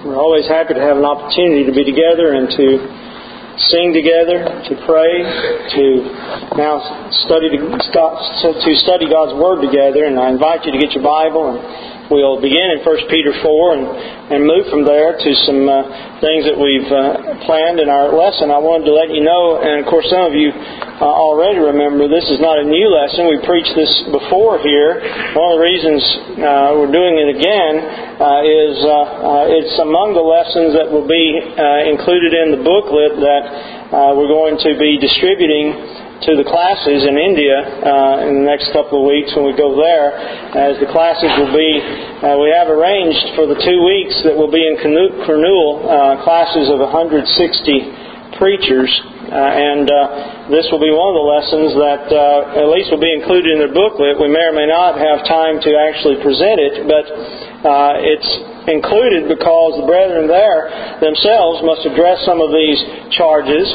We're always happy to have an opportunity to be together and to sing together, to pray, to now study God's Word together. And I invite you to get your Bible, and we'll begin in 1 Peter 4 and move from there to some things that we've planned in our lesson. I wanted to let you know, and of course some of you already remember, this is not a new lesson. We preached this before here. One of the reasons we're doing it again is it's among the lessons that will be included in the booklet that we're going to be distributing to the classes in India in the next couple of weeks when we go there. As the classes will be, we have arranged for the 2 weeks that will be in Kurnool, classes of 160 preachers. And this will be one of the lessons that at least will be included in their booklet. We may or may not have time to actually present it, but it's included because the brethren there themselves must address some of these charges.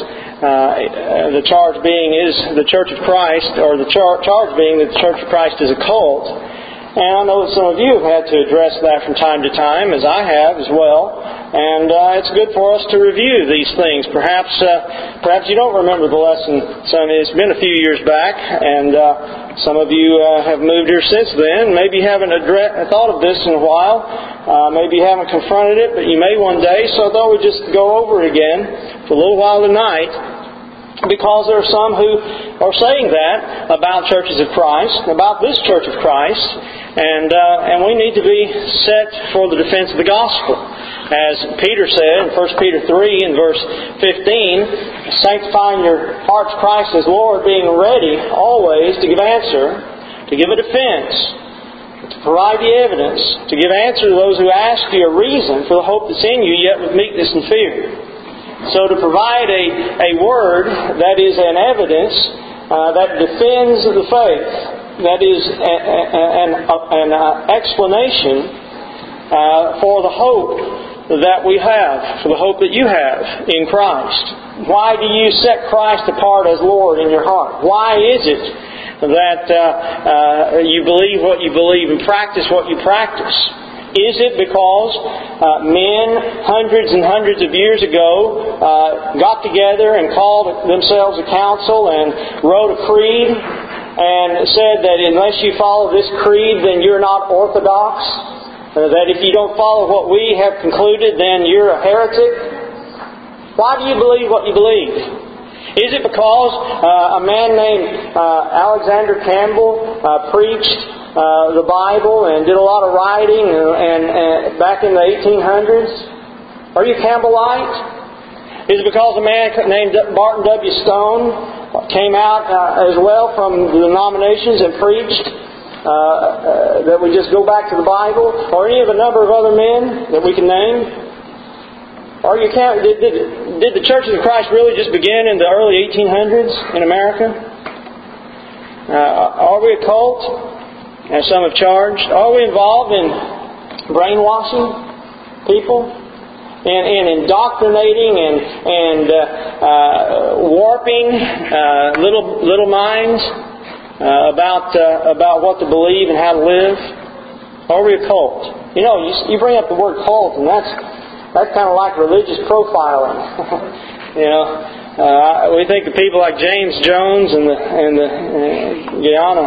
The charge being is the Church of Christ, or the charge being that the Church of Christ is a cult. And I know that some of you have had to address that from time to time, as I have as well. And it's good for us to review these things. Perhaps you don't remember the lesson, son. It's been a few years back, and some of you have moved here since then. Maybe you haven't thought of this in a while. Maybe you haven't confronted it, but you may one day. So I thought we'd just go over it again for a little while tonight, because there are some who are saying that about churches of Christ, about this Church of Christ, and we need to be set for the defense of the gospel. As Peter said in 1 Peter 3 and verse 15, sanctifying your hearts Christ as Lord, being ready always to give answer, to give a defense, to provide the evidence, to give answer to those who ask you a reason for the hope that's in you, yet with meekness and fear. So to provide a word that is an evidence that defends the faith, that is an explanation for the hope that we have, for the hope that you have in Christ. Why do you set Christ apart as Lord in your heart? Why is it that you believe what you believe and practice what you practice? Is it because men hundreds and hundreds of years ago got together and called themselves a council and wrote a creed and said that unless you follow this creed, then you're not orthodox? That if you don't follow what we have concluded, then you're a heretic? Why do you believe what you believe? Is it because a man named Alexander Campbell preached the Bible and did a lot of writing and back in the 1800s? Are you Campbellite? Is it because a man named Barton W. Stone came out as well from the denominations and preached that we just go back to the Bible? Or any of a number of other men that we can name? Are you did the Churches of Christ really just begin in the early 1800s in America? Are we a cult, as some have charged? Are we involved in brainwashing people, in indoctrinating and warping little minds about what to believe and how to live? Are we a cult? You know, you bring up the word cult, and that's kind of like religious profiling. You know, we think of people like James Jones and the Guyana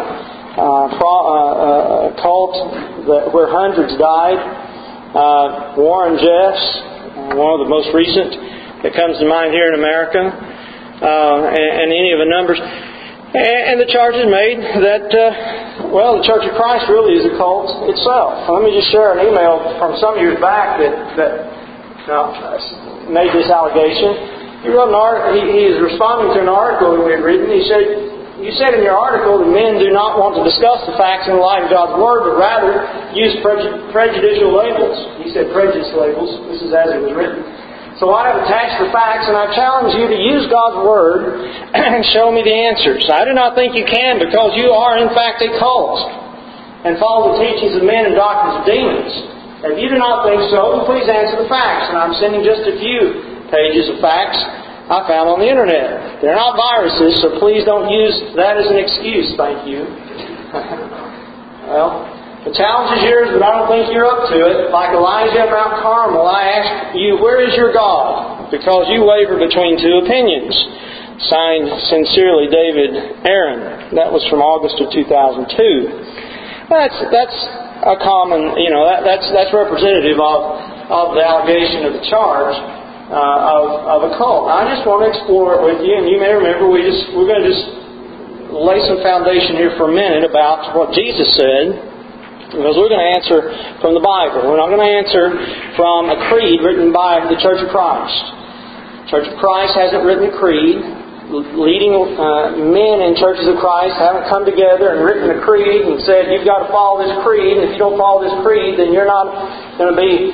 cult where hundreds died. Warren Jeffs, one of the most recent that comes to mind here in America, and any of the numbers. And the charge is made that, the Church of Christ really is a cult itself. Let me just share an email from some years back that made this allegation. He wrote he is responding to an article that we had written. He said, "You said in your article that men do not want to discuss the facts in the light of God's Word, but rather use prejudicial labels." He said prejudice labels. This is as it was written. "So I have attached the facts, and I challenge you to use God's Word and show me the answers. I do not think you can, because you are in fact a cult and follow the teachings of men and doctrines of demons. If you do not think so, then please answer the facts." And I'm sending just a few pages of facts I found on the Internet. They're not viruses, so please don't use that as an excuse. Thank you. Well, The challenge is yours, but I don't think you're up to it. Like Elijah at Mount Carmel, I ask you, where is your God? Because you waver between two opinions. Signed, sincerely, David Aaron. That was from August of 2002. That's a common, that's representative of the allegation of the charge of a cult. I just want to explore it with you, and you may remember we're going to just lay some foundation here for a minute about what Jesus said. Because we're going to answer from the Bible. We're not going to answer from a creed written by the Church of Christ. The Church of Christ hasn't written a creed. Leading men in churches of Christ haven't come together and written a creed and said, you've got to follow this creed, and if you don't follow this creed, then you're not going to be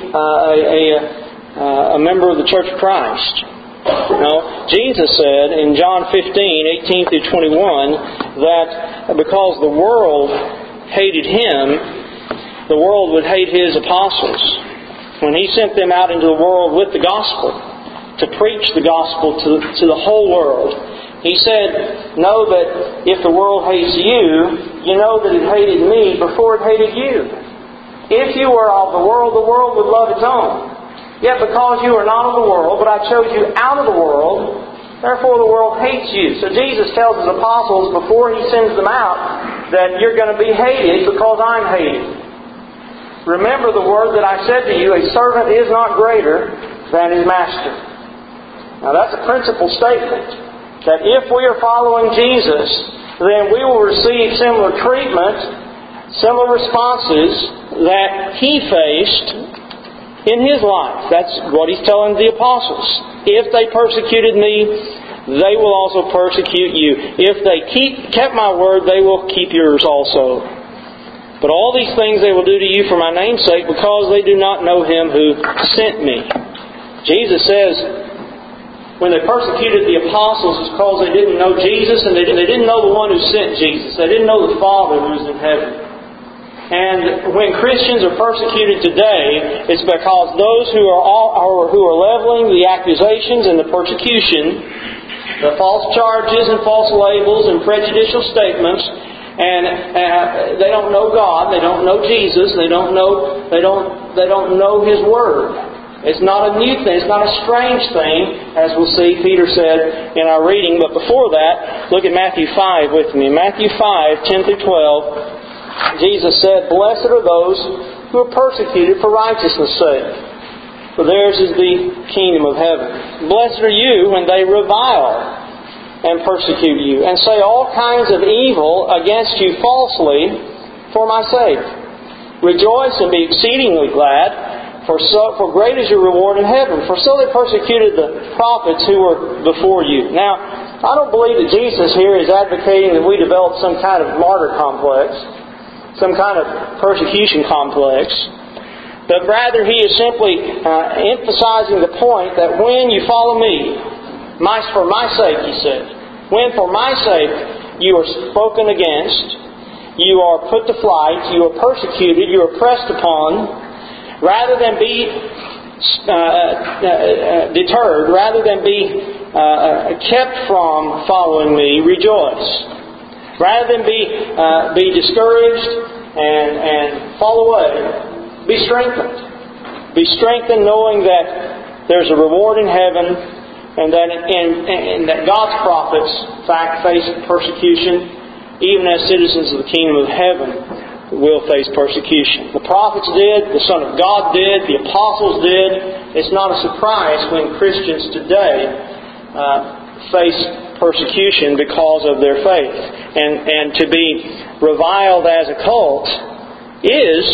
a member of the Church of Christ. No, Jesus said in John 15:18 through 21, that because the world hated Him, the world would hate His apostles. When He sent them out into the world with the gospel, to preach the gospel to the whole world, He said, know that if the world hates you, you know that it hated Me before it hated you. If you were of the world would love its own. Yet because you are not of the world, but I chose you out of the world, therefore the world hates you. So Jesus tells His apostles before He sends them out that you're going to be hated because I'm hated. Remember the word that I said to you, a servant is not greater than his master. Now that's a principal statement. That if we are following Jesus, then we will receive similar treatment, similar responses that He faced in His life. That's what He's telling the apostles. If they persecuted Me, they will also persecute you. If they kept My word, they will keep yours also. But all these things they will do to you for My name's sake, because they do not know Him who sent Me. Jesus says, when they persecuted the apostles, it's because they didn't know Jesus, and they didn't know the one who sent Jesus. They didn't know the Father who was in heaven. And when Christians are persecuted today, it's because those who are leveling the accusations and the persecution, the false charges and false labels and prejudicial statements, and they don't know God, they don't know Jesus, they don't know His Word. It's not a new thing, it's not a strange thing, as we'll see Peter said in our reading. But before that, look at Matthew 5 with me. Matthew 5:10 through 12, Jesus said, blessed are those who are persecuted for righteousness' sake, for theirs is the kingdom of heaven. Blessed are you when they revile and persecute you, and say all kinds of evil against you falsely for My sake. Rejoice and be exceedingly glad, for great is your reward in heaven. For so they persecuted the prophets who were before you. Now, I don't believe that Jesus here is advocating that we develop some kind of martyr complex, some kind of persecution complex, but rather He is simply emphasizing the point that when you follow Me, for My sake, He said. When for My sake you are spoken against, you are put to flight, you are persecuted, you are pressed upon, rather than be deterred, rather than be kept from following Me, rejoice. Rather than be discouraged and fall away, be strengthened. Be strengthened knowing that there's a reward in heaven, and that God's prophets, in fact, face persecution, even as citizens of the kingdom of heaven will face persecution. The prophets did, the Son of God did, the apostles did. It's not a surprise when Christians today face persecution because of their faith. And to be reviled as a cult is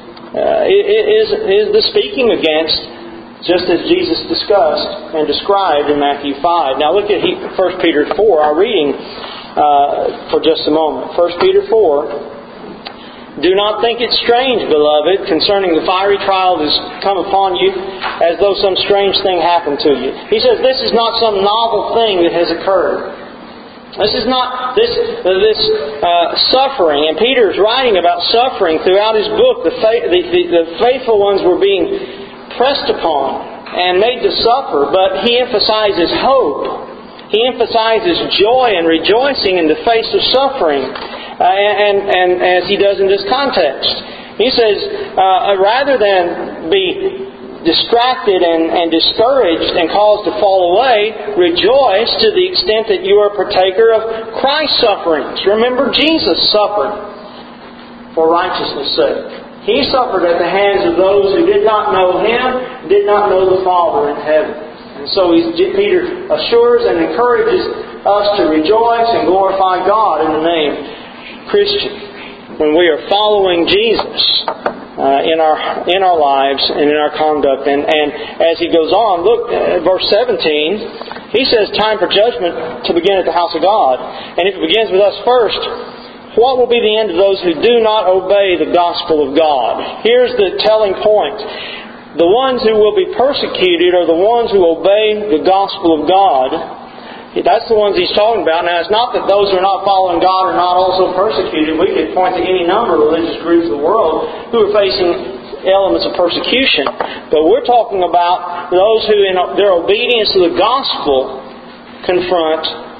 the speaking against, just as Jesus discussed and described in Matthew 5. Now look at 1 Peter 4, our reading for just a moment. 1 Peter 4. Do not think it strange, beloved, concerning the fiery trial that has come upon you, as though some strange thing happened to you. He says this is not some novel thing that has occurred. This is not this suffering. And Peter is writing about suffering throughout his book. The faithful ones were being pressed upon and made to suffer, but he emphasizes hope. He emphasizes joy and rejoicing in the face of suffering, and as he does in this context. He says, rather than be distracted and discouraged and caused to fall away, rejoice to the extent that you are a partaker of Christ's sufferings. Remember, Jesus suffered for righteousness' sake. He suffered at the hands of those who did not know Him, did not know the Father in heaven. And so Peter assures and encourages us to rejoice and glorify God in the name Christian when we are following Jesus in our lives and in our conduct. And as he goes on, look at verse 17. He says, time for judgment to begin at the house of God. And if it begins with us first, what will be the end of those who do not obey the gospel of God? Here's the telling point. The ones who will be persecuted are the ones who obey the gospel of God. That's the ones he's talking about. Now, it's not that those who are not following God are not also persecuted. We could point to any number of religious groups in the world who are facing elements of persecution. But we're talking about those who, in their obedience to the gospel, confront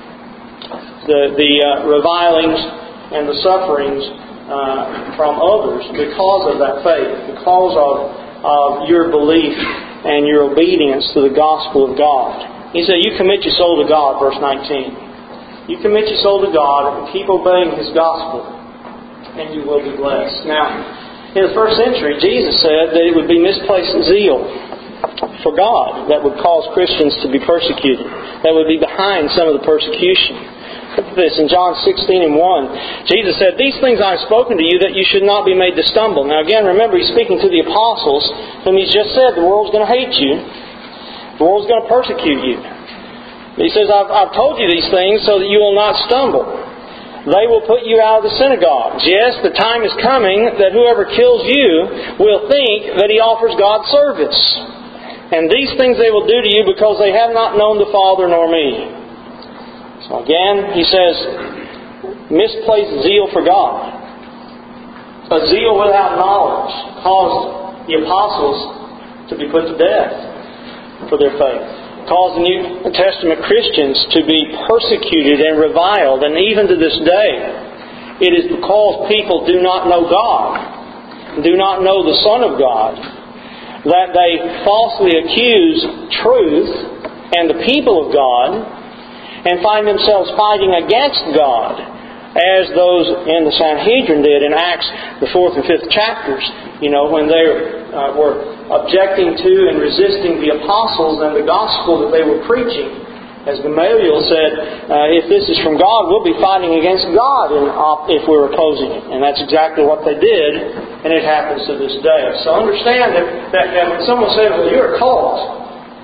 the revilings and the sufferings from others because of that faith, because of your belief and your obedience to the gospel of God. He said, you commit your soul to God, verse 19. You commit your soul to God and keep obeying His gospel, and you will be blessed. Now, in the first century, Jesus said that it would be misplaced zeal for God that would cause Christians to be persecuted, that would be behind some of the persecution. Look at this in John 16:1. Jesus said, these things I have spoken to you that you should not be made to stumble. Now again, remember, He's speaking to the apostles whom He's just said the world's going to hate you. The world's going to persecute you. He says, I've told you these things so that you will not stumble. They will put you out of the synagogues. Yes, the time is coming that whoever kills you will think that he offers God service. And these things they will do to you because they have not known the Father nor me. So again, he says, misplaced zeal for God. A zeal without knowledge caused the apostles to be put to death for their faith. Caused the New Testament Christians to be persecuted and reviled. And even to this day, it is because people do not know God, do not know the Son of God, that they falsely accuse truth and the people of God, and find themselves fighting against God, as those in the Sanhedrin did in Acts, the 4th and 5th chapters, when they were objecting to and resisting the apostles and the gospel that they were preaching. As Gamaliel said, if this is from God, we'll be fighting against God if we're opposing it. And that's exactly what they did, and it happens to this day. So understand that when someone says, well, you're a cult,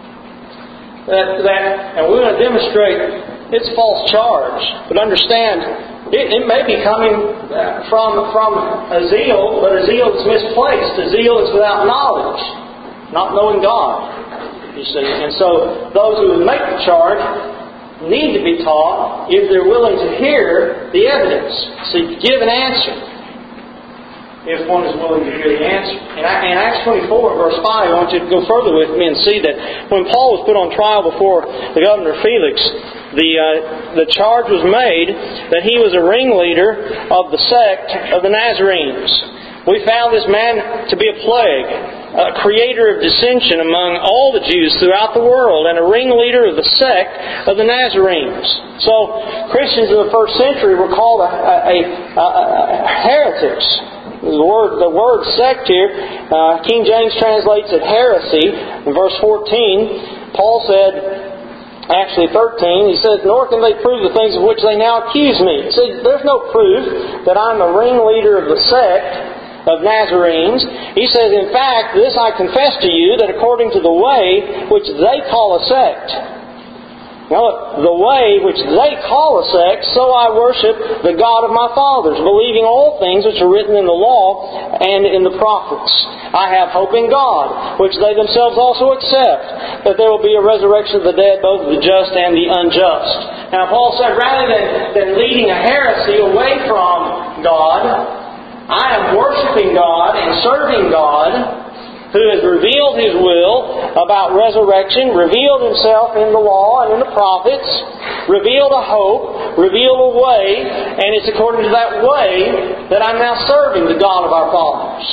and we're going to demonstrate it's a false charge. But understand, it may be coming from a zeal, but a zeal that's misplaced. A zeal that's without knowledge, not knowing God. You see, and so those who would make the charge need to be taught if they're willing to hear the evidence. See, give an answer if one is willing to hear the answer. In Acts 24, verse 5, I want you to go further with me and see that when Paul was put on trial before the governor Felix, the charge was made that he was a ringleader of the sect of the Nazarenes. We found this man to be a plague, a creator of dissension among all the Jews throughout the world, and a ringleader of the sect of the Nazarenes. So Christians in the first century were called heretics. The word sect here, King James translates it heresy. In verse 14, Paul said, actually 13, he says, nor can they prove the things of which they now accuse me. He said, there's no proof that I'm the ringleader of the sect of Nazarenes. He says, in fact, this I confess to you, that according to the way which they call a sect, now, the way which they call a sect, so I worship the God of my fathers, believing all things which are written in the law and in the prophets. I have hope in God, which they themselves also accept, that there will be a resurrection of the dead, both of the just and the unjust. Now, Paul said, rather than leading a heresy away from God, I am worshiping God and serving God, who has revealed His will about resurrection, revealed Himself in the law and in the prophets, revealed a hope, revealed a way, and it's according to that way that I'm now serving the God of our fathers.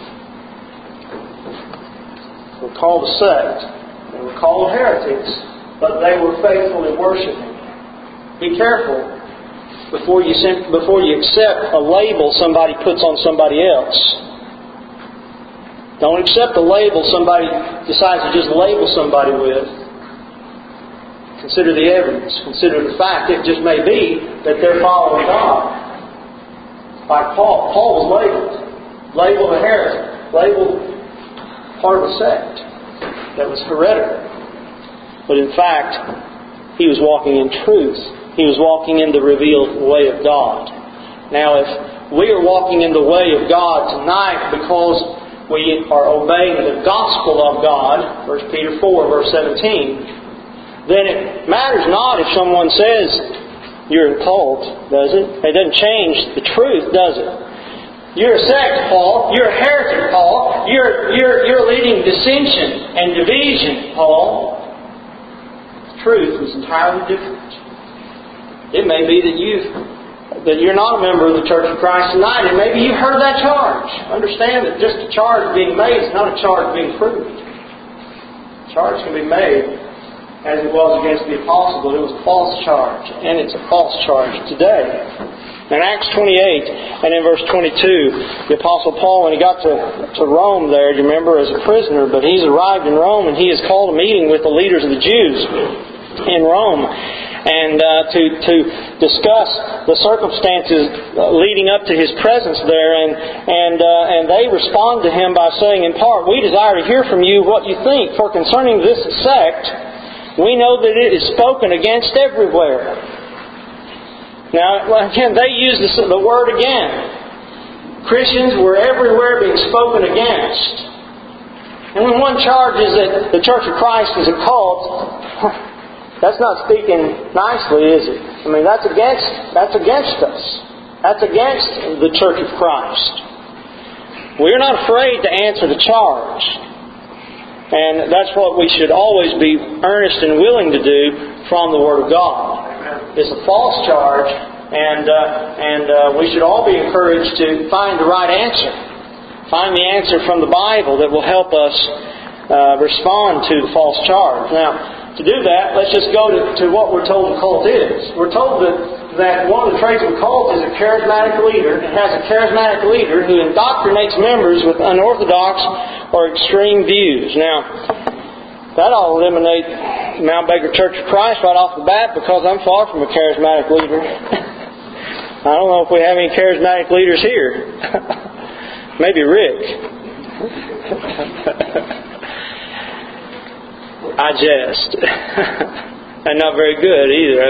We're called a sect. They were called heretics, but they were faithfully worshiping. Be careful before you accept a label somebody puts on somebody else. Don't accept a label somebody decides to just label somebody with. Consider the evidence. Consider the fact. It just may be that they're following God. Like Paul. Paul was labeled a heretic, labeled part of a sect that was heretical. But in fact, he was walking in truth. He was walking in the revealed way of God. Now, if we are walking in the way of God tonight because we are obeying the gospel of God, 1 Peter 4, verse 17, then it matters not if someone says you're a cult, does it? It doesn't change the truth, does it? You're a sect, Paul. You're a heretic, Paul. You're leading dissension and division, Paul. The truth is entirely different. It may be that you're not a member of the Church of Christ tonight, and maybe you heard that charge. Understand that just a charge being made is not a charge being proved. A charge can be made as it was against the apostle, but it was a false charge, and it's a false charge today. In Acts 28 and in verse 22, the Apostle Paul, when he got to Rome there, you remember, as a prisoner, but he's arrived in Rome and he has called a meeting with the leaders of the Jews in Rome, and to discuss the circumstances leading up to his presence there, and they respond to him by saying, in part, "We desire to hear from you what you think, for concerning this sect, we know that it is spoken against everywhere." Now, again, they use the word again. Christians were everywhere being spoken against. And when one charges that the Church of Christ is a cult, that's not speaking nicely, is it? I mean, that's against us. That's against the Church of Christ. We're not afraid to answer the charge. And that's what we should always be earnest and willing to do from the Word of God. It's a false charge, and we should all be encouraged to find the right answer. Find the answer from the Bible that will help us respond to the false charge. Now, to do that, let's just go to what we're told the cult is. We're told that one of the traits of a cult is a charismatic leader. It has a charismatic leader who indoctrinates members with unorthodox or extreme views. Now, that'll eliminate Mount Baker Church of Christ right off the bat, because I'm far from a charismatic leader. I don't know if we have any charismatic leaders here. Maybe Rick. I jest. And not very good either.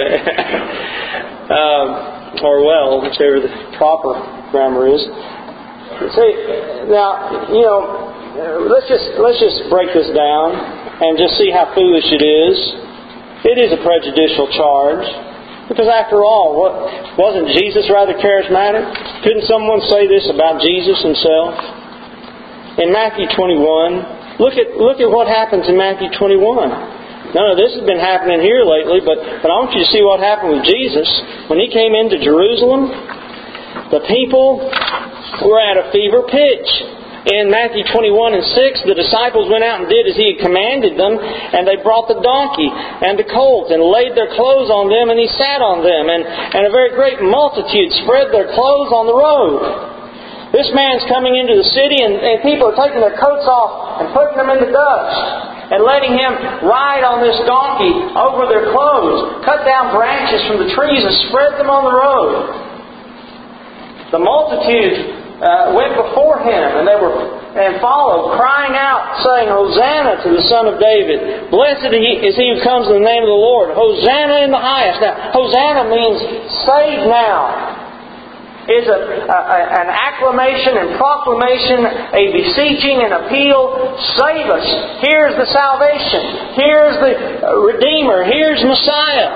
Or well, whichever the proper grammar is. See, now, let's just break this down and just see how foolish it is. It is a prejudicial charge. Because after all, wasn't Jesus rather charismatic? Couldn't someone say this about Jesus Himself? In Matthew 21, look at what happens in Matthew 21. None of this has been happening here lately, but I want you to see what happened with Jesus. When He came into Jerusalem, the people were at a fever pitch. In Matthew 21 and 6, the disciples went out and did as He had commanded them, and they brought the donkey and the colt and laid their clothes on them, and He sat on them, and a very great multitude spread their clothes on the road. This man's coming into the city, and people are taking their coats off and putting them in the dust, and letting him ride on this donkey over their clothes, cut down branches from the trees and spread them on the road. The multitude went before Him, and followed, crying out, saying, "Hosanna to the Son of David! Blessed is He who comes in the name of the Lord! Hosanna in the highest!" Now, Hosanna means save now. It's an acclamation and proclamation, a beseeching and appeal. Save us! Here's the salvation. Here's the Redeemer. Here's Messiah.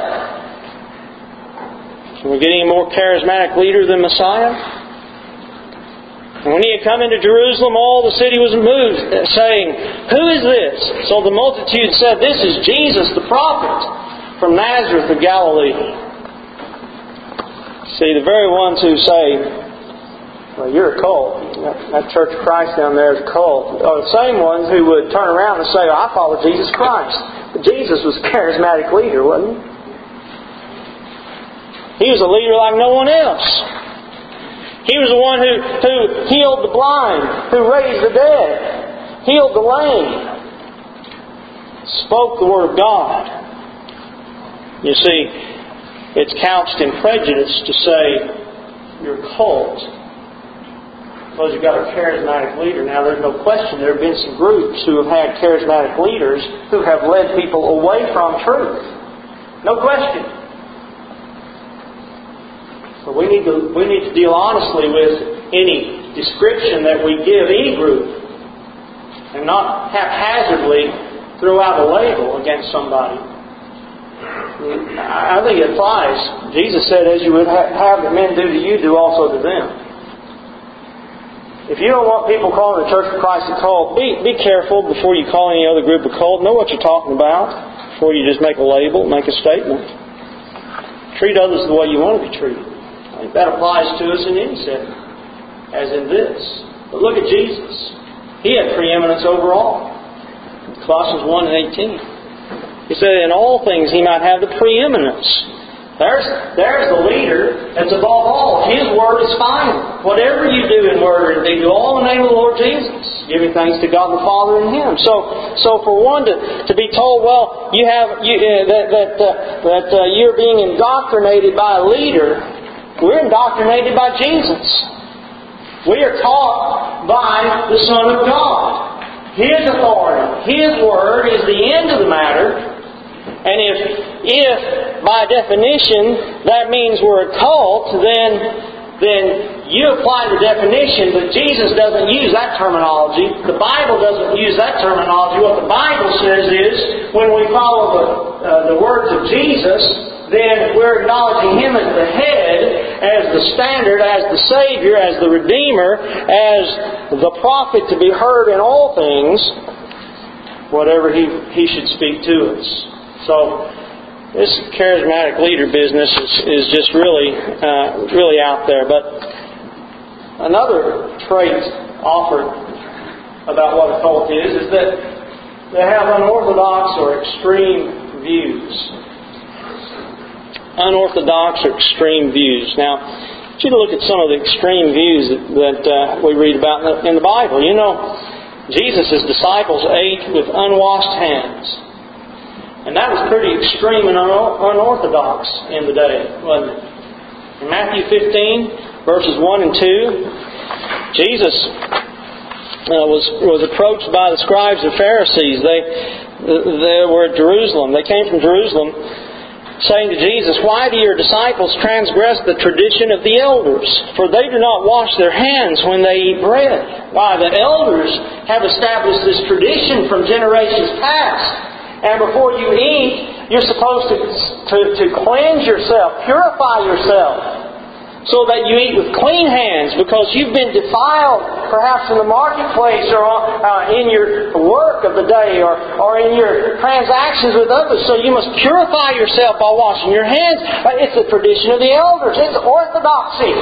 Can we get any more charismatic leader than Messiah? And when He had come into Jerusalem, all the city was moved, saying, Who is this? So the multitude said, This is Jesus the prophet from Nazareth of Galilee. See, the very ones who say, well, you're a cult. That Church of Christ down there is a cult. Are the same ones who would turn around and say, I follow Jesus Christ. But Jesus was a charismatic leader, wasn't he? He was a leader like no one else. He was the one who healed the blind, who raised the dead, healed the lame, spoke the Word of God. You see, it's couched in prejudice to say you're a cult because you've got a charismatic leader. Now, there's no question there have been some groups who have had charismatic leaders who have led people away from truth. No question. But we need to deal honestly with any description that we give any group and not haphazardly throw out a label against somebody. I think it applies. Jesus said, as you would have the men do to you, do also to them. If you don't want people calling the Church of Christ a cult, be careful before you call any other group a cult. Know what you're talking about before you just make a label, make a statement. Treat others the way you want to be treated. I think that applies to us in any setting, as in this. But look at Jesus. He had preeminence over all. Colossians 1 and 18. He said, in all things He might have the preeminence. There's the leader that's above all. His word is final. Whatever you do in word or deed, do all in the name of the Lord Jesus, giving thanks to God the Father and Him. So for one to be told, well, that you're being indoctrinated by a leader, we're indoctrinated by Jesus. We are taught by the Son of God. His authority, His word is the end of the matter. And if by definition that means we're a cult, then you apply the definition, but Jesus doesn't use that terminology. The Bible doesn't use that terminology. What the Bible says is, when we follow the words of Jesus, then we're acknowledging Him as the head, as the standard, as the Savior, as the Redeemer, as the prophet to be heard in all things, whatever He should speak to us. So, this charismatic leader business is just really out there. But another trait offered about what a cult is that they have unorthodox or extreme views. Unorthodox or extreme views. Now, I want you to look at some of the extreme views that we read about in the Bible. You know, Jesus' disciples ate with unwashed hands. And that was pretty extreme and unorthodox in the day, wasn't it? In Matthew 15, verses 1 and 2, Jesus was approached by the scribes and Pharisees. They were at Jerusalem. They came from Jerusalem, saying to Jesus, Why do your disciples transgress the tradition of the elders? For they do not wash their hands when they eat bread. Why? The elders have established this tradition from generations past. And before you eat, you're supposed to cleanse yourself, purify yourself, so that you eat with clean hands, because you've been defiled, perhaps in the marketplace or in your work of the day or in your transactions with others. So you must purify yourself by washing your hands. It's the tradition of the elders. It's orthodoxy.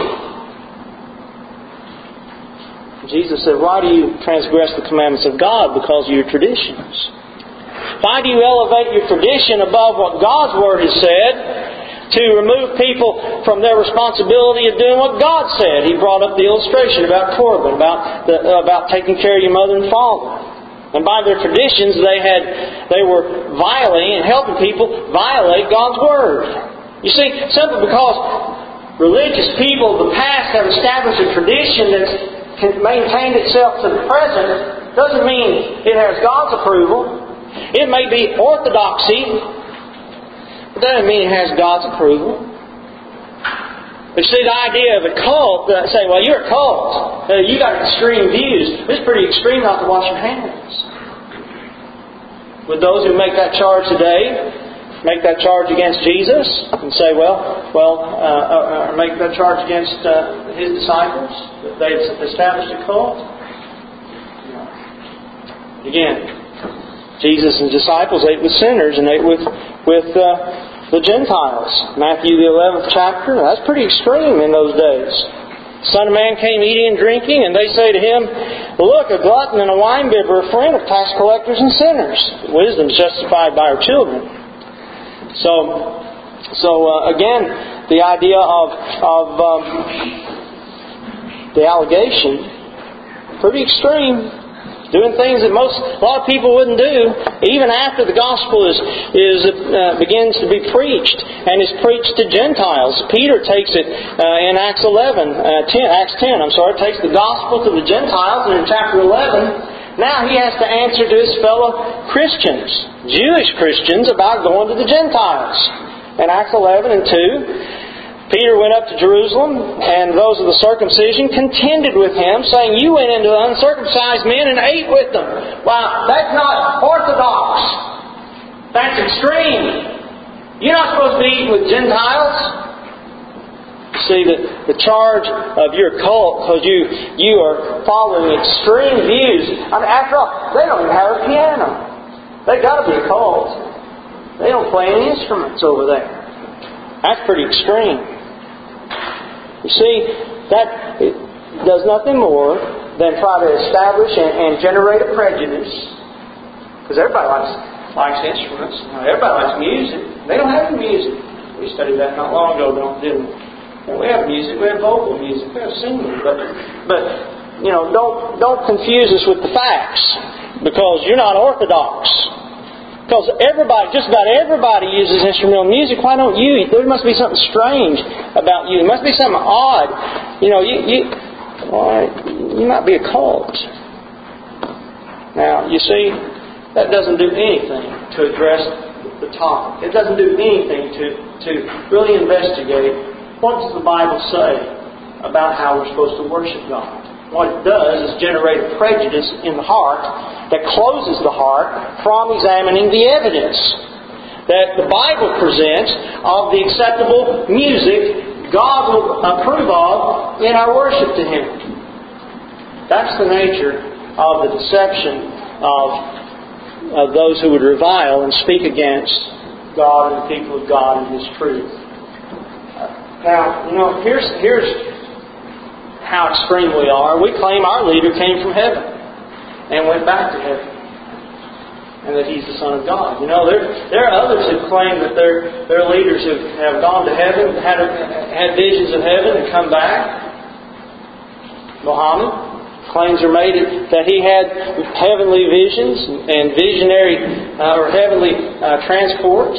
Jesus said, Why do you transgress the commandments of God? Because of your traditions. Why do you elevate your tradition above what God's Word has said to remove people from their responsibility of doing what God said? He brought up the illustration about Corban, about taking care of your mother and father. And by their traditions, they were violating and helping people violate God's Word. You see, simply because religious people of the past have established a tradition that's maintained itself to the present doesn't mean it has God's approval. It may be orthodoxy, but that doesn't mean it has God's approval. But see, the idea of a cult, say, well, you're a cult. You got extreme views. It's pretty extreme not to wash your hands. Would those who make that charge today make that charge against Jesus and say, or make that charge against His disciples? That they established a cult? No. Again, Jesus and His disciples ate with sinners and ate with the Gentiles. Matthew the 11th chapter. That's pretty extreme in those days. Son of Man came eating and drinking, and they say to Him, "Look, a glutton and a winebibber, a friend of tax collectors and sinners. Wisdom is justified by her children." So again, the idea of the allegation, pretty extreme. Doing things that a lot of people wouldn't do, even after the gospel begins to be preached and is preached to Gentiles. Peter takes it in Acts 10. Takes the gospel to the Gentiles, and in chapter 11, now he has to answer to his fellow Christians, Jewish Christians, about going to the Gentiles. In Acts 11 and 2. Peter went up to Jerusalem, and those of the circumcision contended with him, saying, "You went into the uncircumcised men and ate with them." Well, that's not orthodox. That's extreme. You're not supposed to be eating with Gentiles. See, the charge of your cult, because you are following extreme views. I mean, after all, they don't even have a piano. They've got to be a cult. They don't play any instruments over there. That's pretty extreme. You see, that does nothing more than try to establish and generate a prejudice. Because everybody likes instruments. Everybody likes music. They don't have any music. We studied that not long ago, didn't we? And we have music. We have vocal music. We have singing. But don't confuse us with the facts. Because you're not orthodox. Because just about everybody uses instrumental music. Why don't you? There must be something strange about you. There must be something odd. You might be a cult. Now, you see, that doesn't do anything to address the topic. It doesn't do anything to really investigate what does the Bible say about how we're supposed to worship God. What it does is generate a prejudice in the heart that closes the heart from examining the evidence that the Bible presents of the acceptable music God will approve of in our worship to Him. That's the nature of the deception of those who would revile and speak against God and the people of God and His truth. Now, here's how extreme we are. We claim our leader came from heaven and went back to heaven, and that He's the Son of God. There are others who claim that their leaders have gone to heaven, had visions of heaven, and come back. Muhammad, claims are made that he had heavenly visions and visionary or heavenly transports.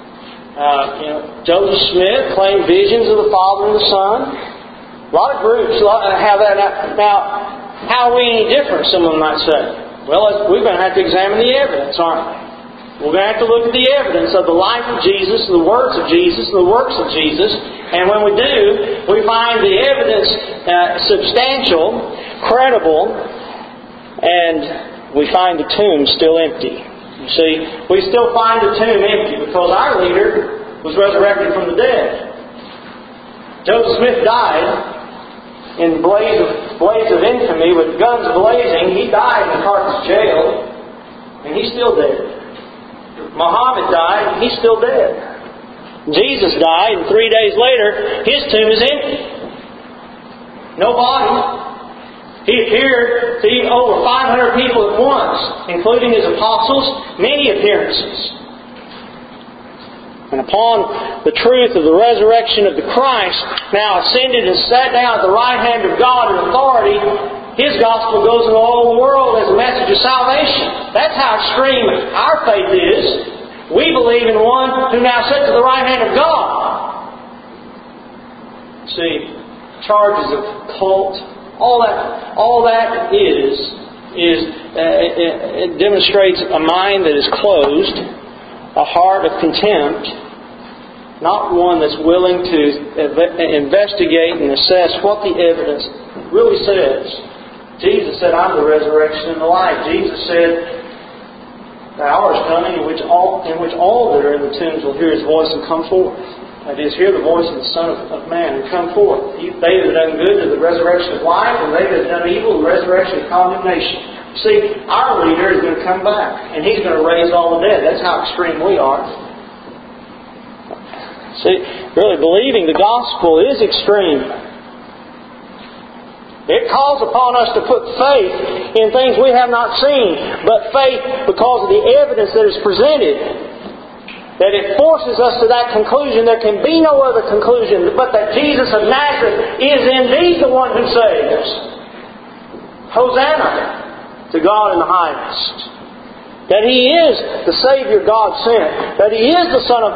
Joseph Smith claimed visions of the Father and the Son. A lot of groups have that. Now, how are we any different, someone might say? Well, we're going to have to examine the evidence, aren't we? We're going to have to look at the evidence of the life of Jesus, the words of Jesus, the works of Jesus. And when we do, we find the evidence substantial, credible, and we find the tomb still empty. You see, we still find the tomb empty because our leader was resurrected from the dead. Joseph Smith died in blaze of infamy with guns blazing. He died in the Carthage jail, and he's still dead. Muhammad died, and he's still dead. Jesus died, and 3 days later, his tomb is empty. No body. He appeared to over 500 people at once, including His apostles, many appearances. And upon the truth of the resurrection of the Christ, now ascended and sat down at the right hand of God in authority, His gospel goes into all the world as a message of salvation. That's how extreme our faith is. We believe in one who now sits at the right hand of God. See, charges of cult, all that it demonstrates a mind that is closed, a heart of contempt, not one that's willing to investigate and assess what the evidence really says. Jesus said, "I'm the resurrection and the life." Jesus said, "The hour is coming in which all that are in the tombs will hear His voice and come forth." That is, hear the voice of the Son of Man and come forth. They that have done good to the resurrection of life, and they that have done evil to the resurrection of condemnation. See, our leader is going to come back, and He's going to raise all the dead. That's how extreme we are. See, really believing the gospel is extreme. It calls upon us to put faith in things we have not seen, but faith because of the evidence that is presented. That it forces us to that conclusion. There can be no other conclusion but that Jesus of Nazareth is indeed the one who saves. Hosanna to God in the highest. That He is the Savior God sent. That He is the Son of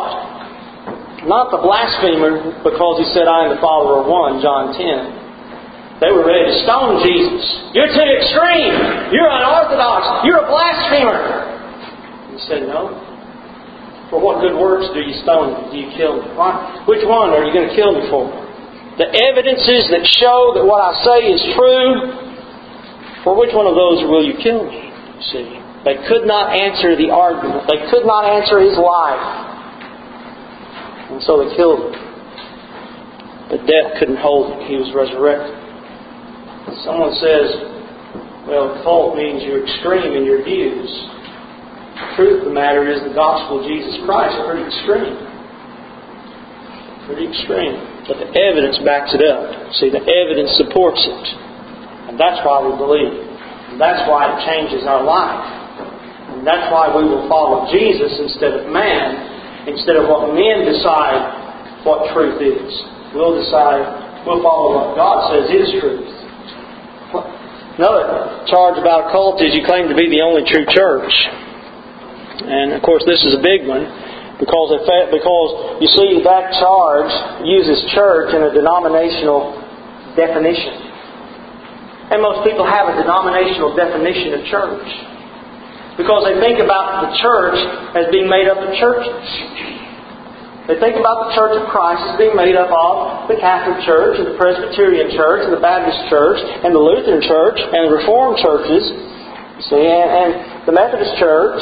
God. Not the blasphemer because He said, I and the Father are one, John 10. They were ready to stone Jesus. You're too extreme. You're unorthodox. You're a blasphemer. He said, no. For what good works do you stone me? Do you kill me? Why? Which one are you going to kill me for? The evidences that show that what I say is true, for which one of those will you kill me? You see, they could not answer the argument. They could not answer His life. And so they killed Him. But death couldn't hold Him. He was resurrected. Someone says, well, cult means you're extreme in your views. The truth of the matter is the gospel of Jesus Christ is pretty extreme. Pretty extreme. But the evidence backs it up. See, the evidence supports it. And that's why we believe. And that's why it changes our life. And that's why we will follow Jesus instead of man, instead of what men decide what truth is. We'll follow what God says is truth. Another charge about a cult is you claim to be the only true church. And of course this is a big one because you see that charge uses church in a denominational definition. And most people have a denominational definition of church because they think about the church as being made up of churches. They think about the Church of Christ as being made up of the Catholic Church and the Presbyterian Church and the Baptist Church and the Lutheran Church and the Reformed churches, see, and the Methodist Church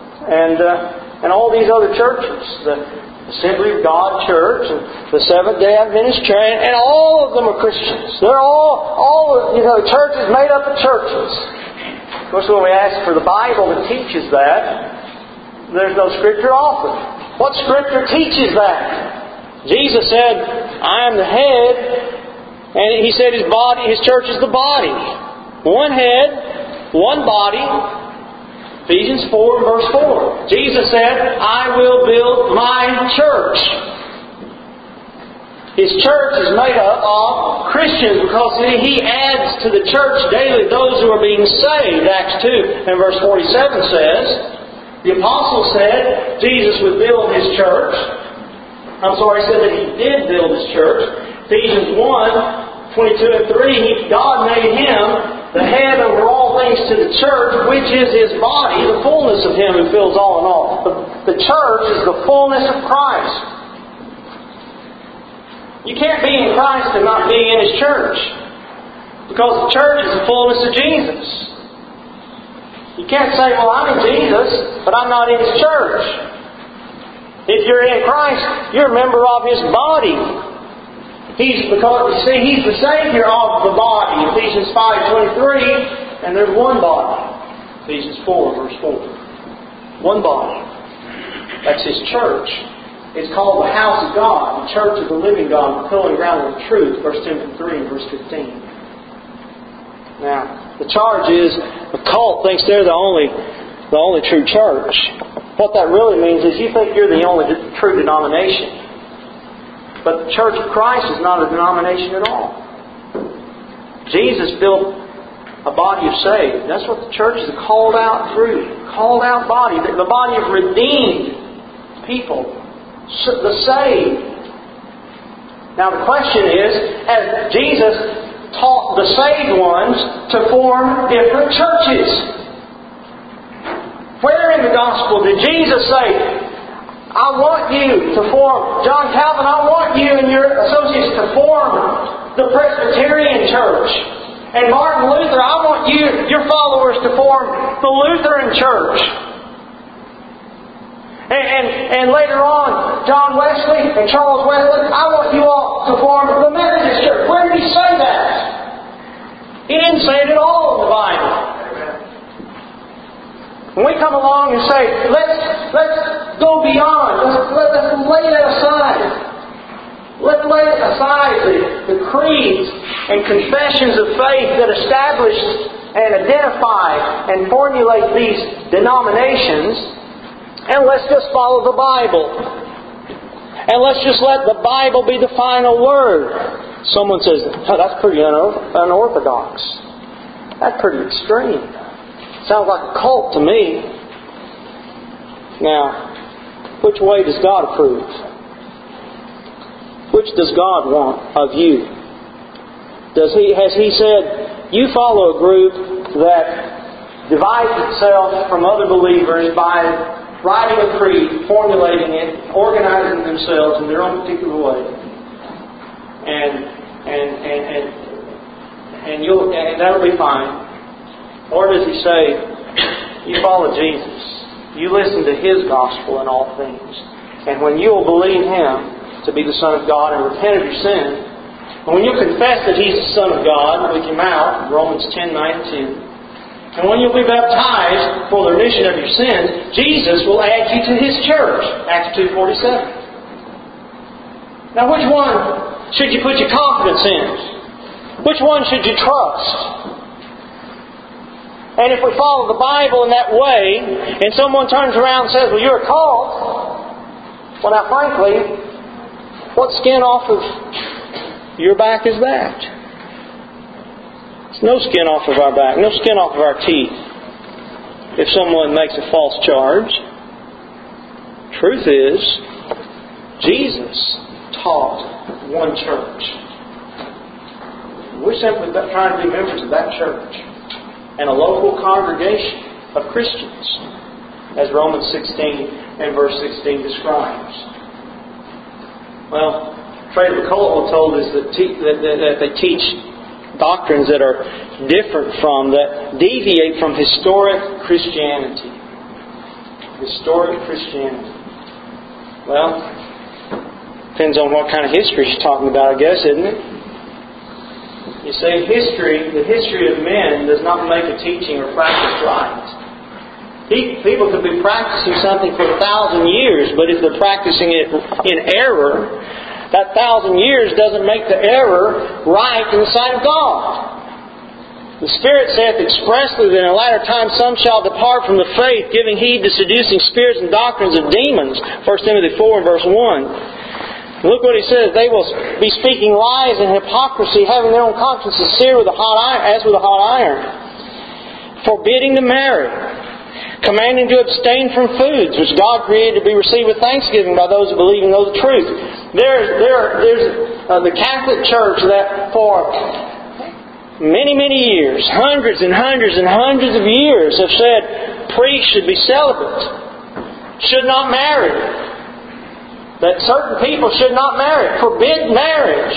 and all these other churches, the Assembly of God Church and the Seventh-day Adventist Church, and all of them are Christians. They're all churches made up of churches. Of course, when we ask for the Bible that teaches that, there's no Scripture offered. What Scripture teaches that? Jesus said, I am the head, and He said His church is the body. One head, one body. Ephesians 4 and verse 4. Jesus said, I will build my church. His church is made up of Christians because He adds to the church daily those who are being saved. Acts 2 and verse 47 says, the apostle said Jesus would build His church. He said that He did build His church. Ephesians 1, 22 and 3, God made Him the head over all things to the church, which is His body, the fullness of Him who fills all in all. The church is the fullness of Christ. You can't be in Christ and not be in His church. Because the church is the fullness of Jesus. You can't say, well, I'm in Jesus, but I'm not in His church. If you're in Christ, you're a member of His body. He's the Savior of the body. Ephesians 5:23, and there's one body. Ephesians 4, verse 4. One body. That's His church. It's called the house of God, the church of the living God, the pillar and ground of the truth. 1 Timothy 3 and verse 15. Now, the charge is the cult thinks they're the only true church. What that really means is you think you're the only true denomination. But the Church of Christ is not a denomination at all. Jesus built a body of saved. That's what the church is, a called out body. The body of redeemed people. The saved. Now the question is, as Jesus taught the saved ones to form different churches. Where in the gospel did Jesus say, I want you to form, John Calvin, I want you and your associates to form the Presbyterian Church. And Martin Luther, I want you, your followers, to form the Lutheran Church. And later on, John Wesley and Charles Wesley, I want you all to form the Methodist Church. Where did he say that? He didn't say it at all in the Bible. When we come along and say, let's go beyond, let's lay that aside. Let's lay aside the creeds and confessions of faith that establish and identify and formulate these denominations, and let's just follow the Bible. And let's just let the Bible be the final word. Someone says, oh, that's pretty unorthodox. That's pretty extreme. Sounds like a cult to me. Now, which way does God approve? Which does God want of you? Has He said, you follow a group that divides itself from other believers by writing a creed, formulating it, organizing themselves in their own particular way, and that'll be fine? Or does He say, you follow Jesus, you listen to His gospel in all things, and when you will believe Him to be the Son of God and repent of your sin, and when you confess that He's the Son of God with your mouth, Romans 10:9-10, and when you'll be baptized for the remission of your sins, Jesus will add you to His church, Acts 2:47. Now which one should you put your confidence in? Which one should you trust? And if we follow the Bible in that way, and someone turns around and says, well, you're a cult, well, now frankly, what skin off of your back is that? It's no skin off of our back, no skin off of our teeth. If someone makes a false charge, truth is, Jesus taught one church. We're simply trying to be members of that church and a local congregation of Christians, as Romans 16 and verse 16 describes. Well, Trey McCullough told us that they teach doctrines that are different from, that deviate from historic Christianity. Historic Christianity. Well, depends on what kind of history you're talking about, I guess, isn't it? You see, the history of men does not make a teaching or practice right. People could be practicing something for 1,000 years, but if they're practicing it in error, that 1,000 years doesn't make the error right in the sight of God. The Spirit saith expressly that in the latter time some shall depart from the faith, giving heed to seducing spirits and doctrines of demons. 1 Timothy 4 and verse 1. Look what he says. They will be speaking lies and hypocrisy, having their own consciences seared with a hot iron, as with a hot iron. Forbidding to marry. Commanding to abstain from foods, which God created to be received with thanksgiving by those who believe and know the truth. There's the Catholic Church that for many, many years, hundreds and hundreds and hundreds of years, have said priests should be celibate, should not marry. That certain people should not marry. Forbid marriage.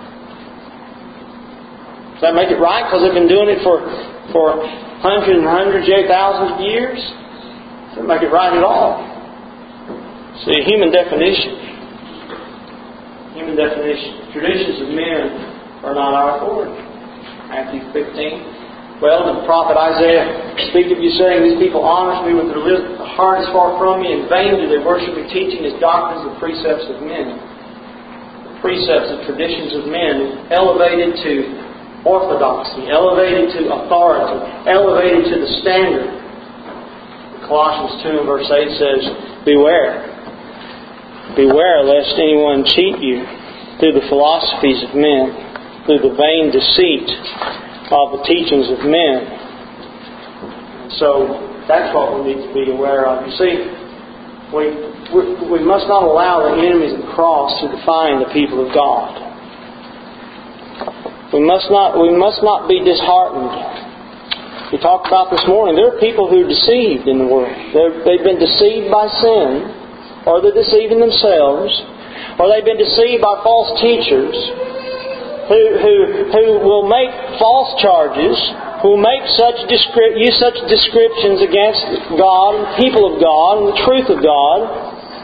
Does that make it right because they've been doing it for hundreds and hundreds, yea, thousands of years? Doesn't make it right at all. See, human definition. Human definition. Traditions of men are not our authority. Matthew 15. Well, the prophet Isaiah speak of you, saying, these people honor me with their lips, the heart is far from me. In vain do they worship me, teaching as doctrines and precepts of men. The precepts and traditions of men elevated to orthodoxy, elevated to authority, elevated to the standard. Colossians 2 and verse 8 says, beware. Beware lest anyone cheat you through the philosophies of men, through the vain deceit of the teachings of men. So that's what we need to be aware of. You see, we must not allow the enemies of the cross to define the people of God. We must not be disheartened. We talked about this morning, there are people who are deceived in the world. They've been deceived by sin, or they're deceiving themselves, or they've been deceived by false teachers who will make false charges, who will make use such descriptions against God and people of God and the truth of God,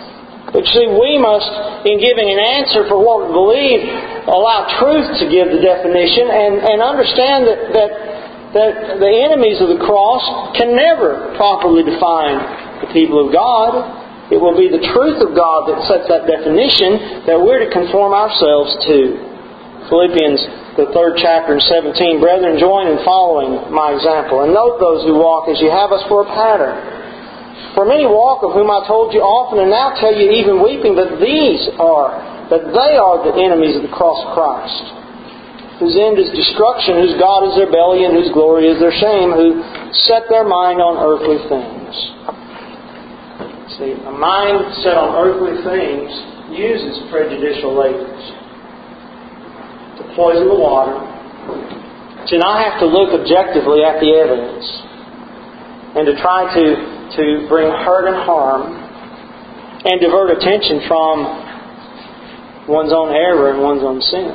But you see, we must, in giving an answer for what we believe, allow truth to give the definition and understand that the enemies of the cross can never properly define the people of God. It will be the truth of God that sets that definition that we're to conform ourselves to. Philippians, the 3rd chapter and 17, Brethren, join in following my example, and note those who walk as you have us for a pattern. For many walk, of whom I told you often, and now tell you even weeping, that they are the enemies of the cross of Christ, whose end is destruction, whose God is their belly, and whose glory is their shame, who set their mind on earthly things. See, a mind set on earthly things uses prejudicial labels to poison the water, to not have to look objectively at the evidence, and to try to bring hurt and harm and divert attention from one's own error and one's own sin.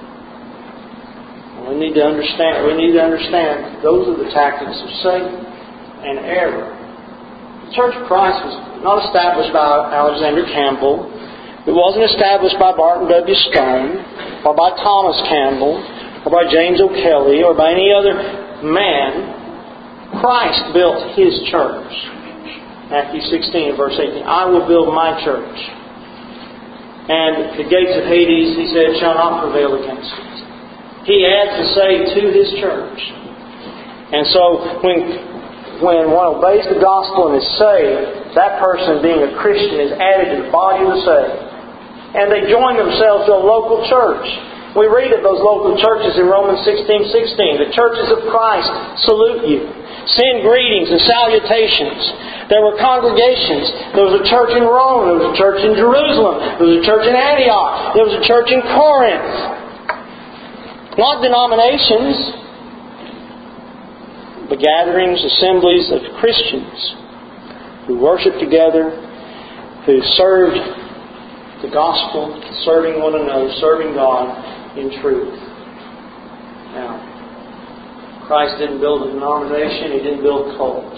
We need to understand those are the tactics of Satan and error. The Church of Christ was not established by Alexander Campbell. It wasn't established by Barton W. Stone or by Thomas Campbell or by James O'Kelly or by any other man. Christ built His church. Matthew 16, verse 18, I will build my church, and the gates of Hades, He said, shall not prevail against it. He adds the saved to His church. And so when one obeys the gospel and is saved, that person, being a Christian, is added to the body of the saved. And they join themselves to a local church. We read of those local churches in Romans 16:16. The churches of Christ salute you. Send greetings and salutations. There were congregations. There was a church in Rome. There was a church in Jerusalem. There was a church in Antioch. There was a church in Corinth. Not denominations, but gatherings, assemblies of Christians who worshiped together, who served the gospel, serving one another, serving God in truth. Now, Christ didn't build a denomination. He didn't build cults.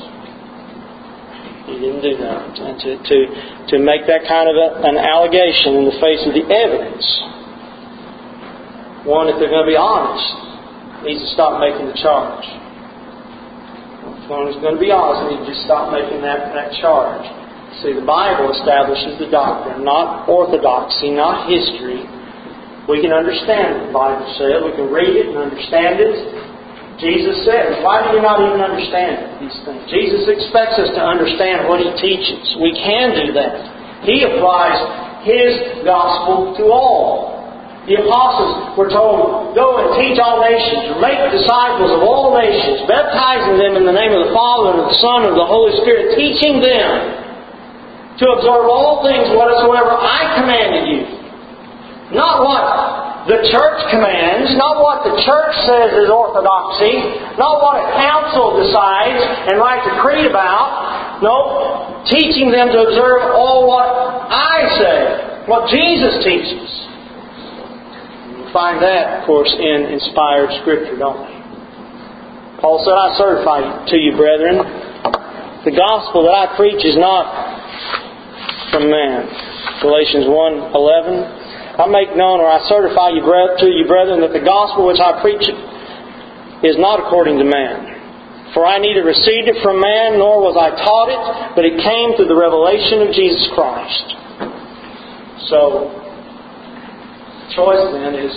He didn't do that. And to make that kind of an allegation in the face of the evidence, one, if they're going to be honest, needs to stop making the charge. If one is going to be honest, needs to just stop making that charge. See, the Bible establishes the doctrine, not orthodoxy, not history. We can understand what the Bible said. We can read it and understand it. Jesus said, why do you not even understand these things? Jesus expects us to understand what He teaches. We can do that. He applies His gospel to all. The apostles were told, go and teach all nations, or make disciples of all nations, baptizing them in the name of the Father and of the Son and of the Holy Spirit, teaching them to observe all things whatsoever I commanded you. Not what the church commands, not what the church says is orthodoxy, not what a council decides and writes a creed about. No, teaching them to observe all what I say, what Jesus teaches. We find that, of course, in inspired Scripture, don't we? Paul said, I certify to you, brethren, the gospel that I preach is not from man. Galatians 1:11. I make known, or I certify to you, brethren, that the gospel which I preach is not according to man. For I neither received it from man, nor was I taught it, but it came through the revelation of Jesus Christ. So, the choice then is,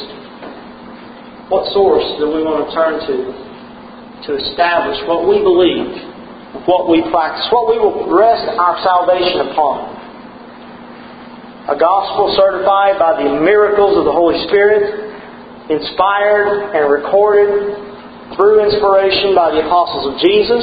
what source do we want to turn to establish what we believe, what we practice, what we will rest our salvation upon? A gospel certified by the miracles of the Holy Spirit, inspired and recorded through inspiration by the apostles of Jesus,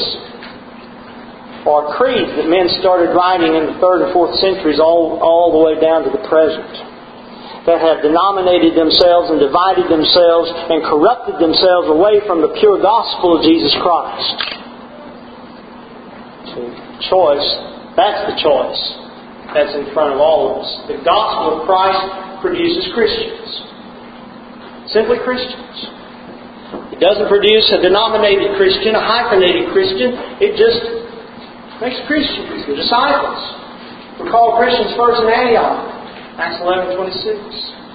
or creeds that men started writing in the 3rd and 4th centuries all the way down to the present, that have denominated themselves and divided themselves and corrupted themselves away from the pure gospel of Jesus Christ. So, choice, that's the choice that's in front of all of us. The gospel of Christ produces Christians. Simply Christians. It doesn't produce a denominated Christian, a hyphenated Christian. It just makes Christians, the disciples. were called Christians first in Antioch. Acts 11:26.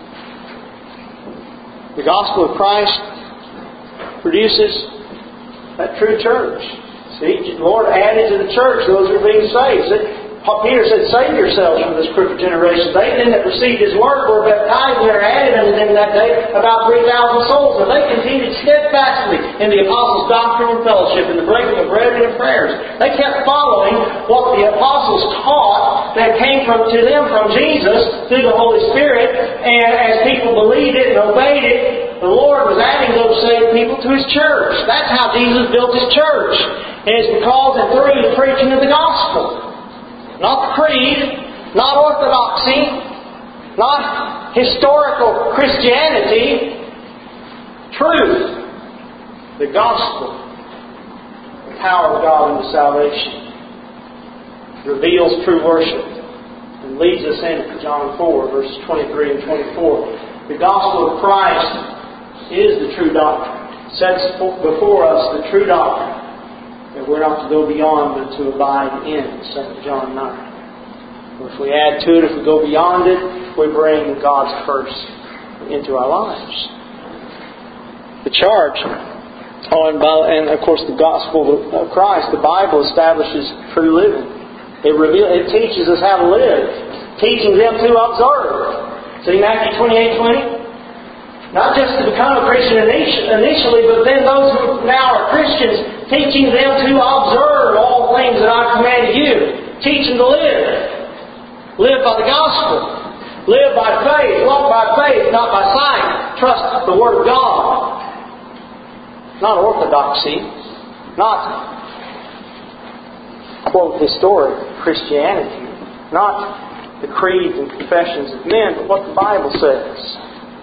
The gospel of Christ produces that true church. See, the Lord added to the church those who are being saved. Peter said, save yourselves from this crooked generation. They then that received His word were baptized and were added unto them that day about 3,000 souls. And they continued steadfastly in the apostles' doctrine and fellowship, in the breaking of bread and in prayers. They kept following what the apostles taught that came to them from Jesus through the Holy Spirit. And as people believed it and obeyed it, the Lord was adding those saved people to His church. That's how Jesus built His church. And it's because and through the preaching of the gospel. Not the creed, not orthodoxy, not historical Christianity. Truth. The gospel. The power of God unto salvation. Reveals true worship. And leads us into John 4, verses 23 and 24. The gospel of Christ is the true doctrine. It sets before us the true doctrine. That we're not to go beyond but to abide in, 2 John 9. Or if we add to it, if we go beyond it, we bring God's curse into our lives. The charge, and of course the gospel of Christ, the Bible establishes true living. It teaches us how to live, teaching them to observe. See Matthew 28:20? Not just to become a Christian initially, but then those who now are Christians, teaching them to observe all things that I've commanded you. Teach them to live. Live by the gospel. Live by faith. Walk by faith, not by sight. Trust the Word of God. Not orthodoxy. Not, quote, historic Christianity. Not the creeds and confessions of men, but what the Bible says.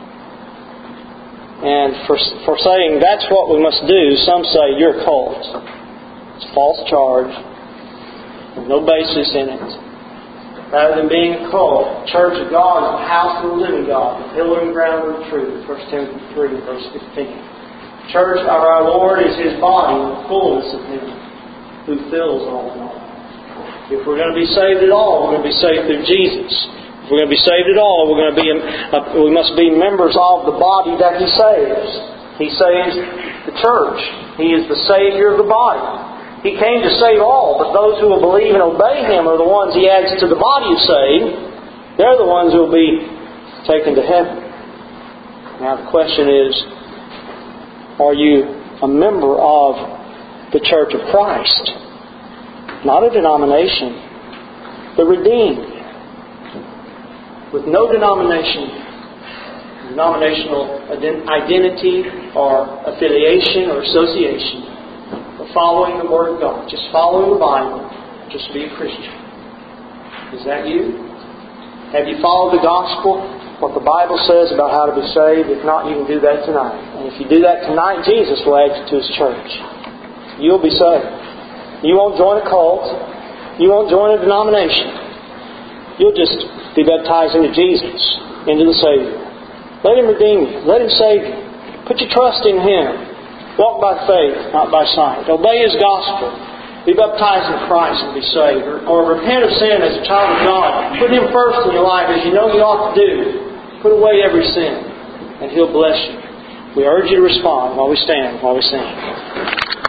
And for saying that's what we must do, some say you're a cult. It's a false charge. There's no basis in it. Rather than being a cult, the church of God is the house of the living God, the pillar and ground of the truth. 1 Timothy 3 and verse 15. The church of our Lord is His body in the fullness of Him who fills all in all. If we're going to be saved at all, we're going to be saved through Jesus. If we're going to be saved at all, we must be members of the body that He saves. He saves the church. He is the Savior of the body. He came to save all, but those who will believe and obey Him are the ones He adds to the body of saved. They're the ones who will be taken to heaven. Now the question is, are you a member of the Church of Christ? Not a denomination, but redeemed. With no denominational identity or affiliation or association, but following the Word of God, just following the Bible, just be a Christian. Is that you? Have you followed the gospel, what the Bible says about how to be saved? If not, you can do that tonight. And if you do that tonight, Jesus will add you to His church. You'll be saved. You won't join a cult. You won't join a denomination. You'll just be baptized into Jesus, into the Savior. Let Him redeem you. Let Him save you. Put your trust in Him. Walk by faith, not by sight. Obey His gospel. Be baptized in Christ and be saved. Or repent of sin as a child of God. Put Him first in your life as you know you ought to do. Put away every sin, and He'll bless you. We urge you to respond while we stand, while we sing.